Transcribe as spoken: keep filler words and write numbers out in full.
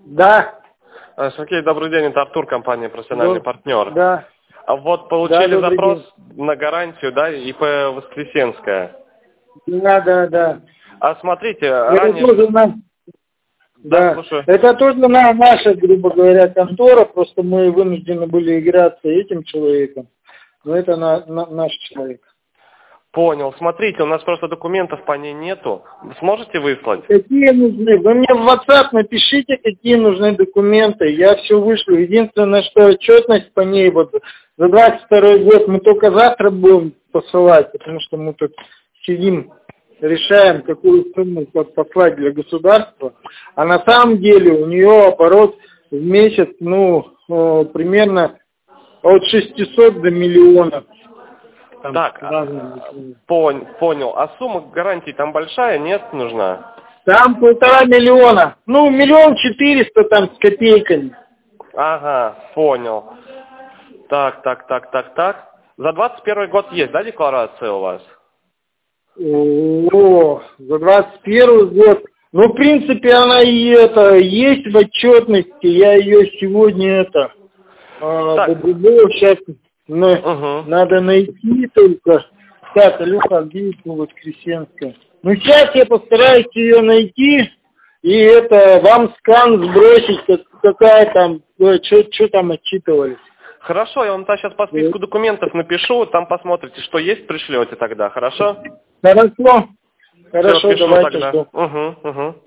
Да. Окей, добрый день, это Артур, компания «Профессиональный Да. партнер». Да. А вот получили Да, запрос день. на гарантию, да, ИП Воскресенская. Да, да, да. А смотрите, Это ранее... тоже на... Да, да. слушаю. Это тоже на наша, грубо говоря, контора, просто мы вынуждены были играться этим человеком. Но это на, на, наш человек. Понял. Смотрите, у нас просто документов по ней нету. Сможете выслать? Какие нужны? Вы мне в WhatsApp напишите, какие нужны документы. Я все вышлю. Единственное, что отчетность по ней вот за двадцать второй год мы только завтра будем посылать, потому что мы тут сидим, решаем, какую сумму послать для государства. А на самом деле у нее оборот в месяц, ну, примерно от шестисот до миллиона. Там так, пон, понял. А сумма гарантии там большая, нет, нужна? Там полтора миллиона. Ну, миллион четыреста там с копейками. Ага, понял. Так, так, так, так, так. За двадцать первый год есть, да, декларация у вас? О, за двадцать первый год. Ну, в принципе, она и это есть в отчетности. Я ее сегодня это Так. добавил. Сейчас ну, Угу. надо найти только. Так, Илюха, где это Воскресенская? Ну, сейчас я постараюсь ее найти. И это вам скан сбросить, как, какая там, что там отчитывались. Хорошо, я вам сейчас по списку документов напишу, там посмотрите, что есть, пришлете тогда, хорошо? Хорошо. Хорошо, Всё, пишу давайте. тогда. Угу, угу.